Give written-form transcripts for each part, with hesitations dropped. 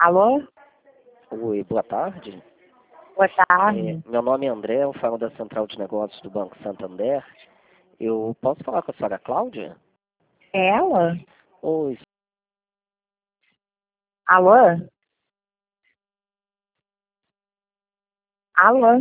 Alô? Oi, boa tarde. Boa tarde. Meu nome é André, eu falo da Central de Negócios do Banco Santander. Eu posso falar com a senhora Cláudia? É ela? Oi, Alô? Alô?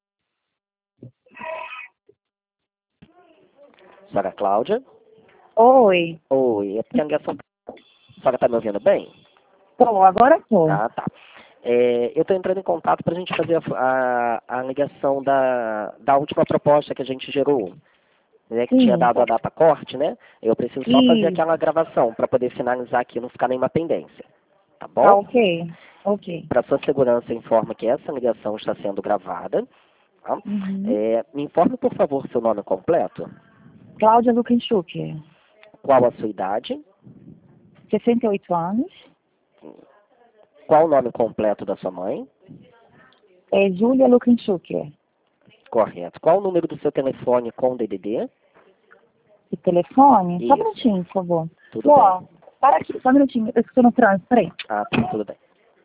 senhora Cláudia? Oi. Oi, é porque a ligação... A senhora está me ouvindo bem? Tô, agora tô. Ah, tá. Eu estou entrando em contato para a gente fazer a ligação da última proposta que a gente gerou, né, que tinha Sim. dado a data corte, né? Eu preciso só fazer E aquela gravação para poder finalizar aqui e não ficar nenhuma pendência. Tá tá bom? ok. Ok. Para sua segurança, informo que essa ligação está sendo gravada. Tá? Uhum. Me informe, por favor, seu nome completo. Cláudia Lukenschuk, Qual a sua idade? 68 anos. Qual o nome completo da sua mãe? É Júlia Lukenschuk. Correto. Qual o número do seu telefone com DDD? E telefone? Só um Isso. minutinho, por favor. Tudo bem. Ó, para aqui, só um minutinho. Eu estou no trânsito, peraí. Ah, tá, tudo bem.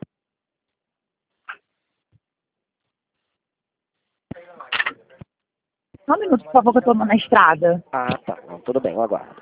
Só um minuto, por favor, que eu estou na estrada. Ah, tá. Não, tudo bem, eu aguardo.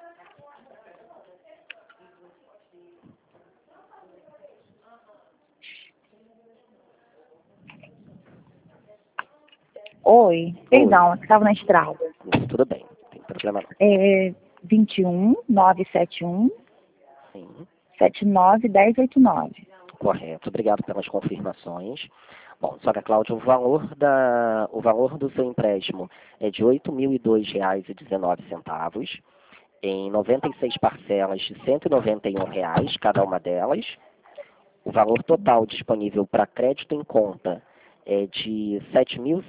Oi. Perdão, eu estava na estrada. Isso, tudo bem. Não tem problema não. É 21 971 Sim, 79 1089. correto. Obrigado pelas confirmações. Bom, senhora Cláudia, o valor do seu empréstimo é de R$ 8.002,19, em 96 parcelas de R$ 191, cada uma delas. O valor total disponível para crédito em conta é de R$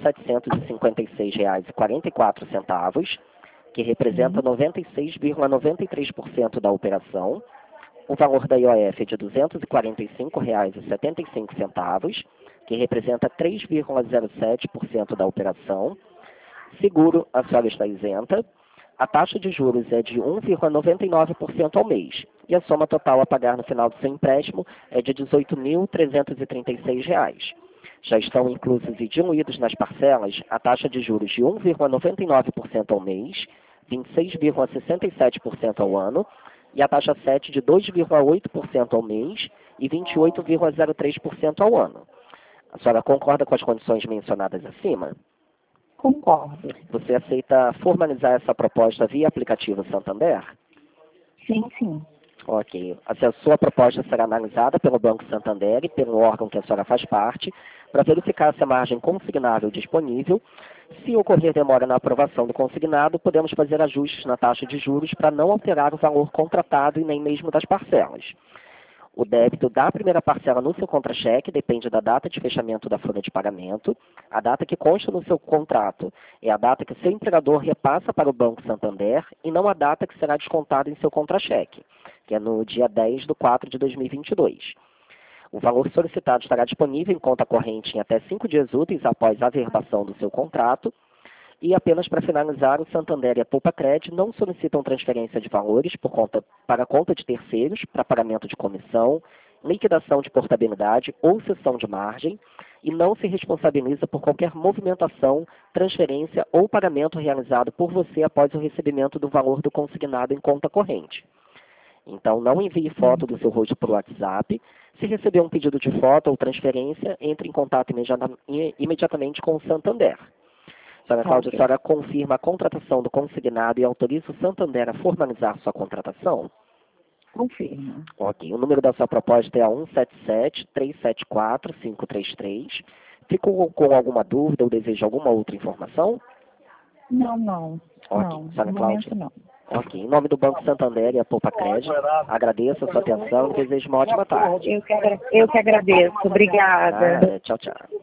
7.756,44, que representa 96,93% da operação. O valor da IOF é de R$ 245,75, que representa 3,07% da operação. Seguro, a senhora está isenta. A taxa de juros é de 1,99% ao mês. E a soma total a pagar no final do seu empréstimo é de R$ 18.336. Já estão inclusos e diluídos nas parcelas a taxa de juros de 1,99% ao mês, 26,67% ao ano, e a taxa 7 de 2,8% ao mês e 28,03% ao ano. A senhora concorda com as condições mencionadas acima? Concordo. Você aceita formalizar essa proposta via aplicativo Santander? Sim, sim. Ok. A sua proposta será analisada pelo Banco Santander e pelo órgão que a senhora faz parte, para verificar se a margem consignável disponível. Se ocorrer demora na aprovação do consignado, podemos fazer ajustes na taxa de juros para não alterar o valor contratado e nem mesmo das parcelas. O débito da primeira parcela no seu contra-cheque depende da data de fechamento da folha de pagamento. A data que consta no seu contrato é a data que o seu empregador repassa para o Banco Santander e não a data que será descontada em seu contra-cheque, que é no dia 10 de 4 de 2022. O valor solicitado estará disponível em conta corrente em até 5 dias úteis após a averbação do seu contrato. E apenas para finalizar, o Santander e a Poupa-Cred não solicitam transferência de valores para conta de terceiros, para pagamento de comissão, liquidação de portabilidade ou cessão de margem, e não se responsabiliza por qualquer movimentação, transferência ou pagamento realizado por você após o recebimento do valor do consignado em conta corrente. Então, não envie foto do seu rosto por WhatsApp. Se receber um pedido de foto ou transferência, entre em contato imediatamente com o Santander. Senhora Cláudia, a senhora confirma a contratação do consignado e autoriza o Santander a formalizar sua contratação? Confirmo. Ok. O número da sua proposta é a 177-374-533. Ficou com alguma dúvida ou deseja alguma outra informação? Não, não. Ok. Não, Senhora no Cláudia. momento não. Ok. Em nome do Banco Santander e a Poupa-Cred, agradeço a sua atenção e desejo uma ótima tarde. Eu que agradeço. Obrigada. Tchau, tchau.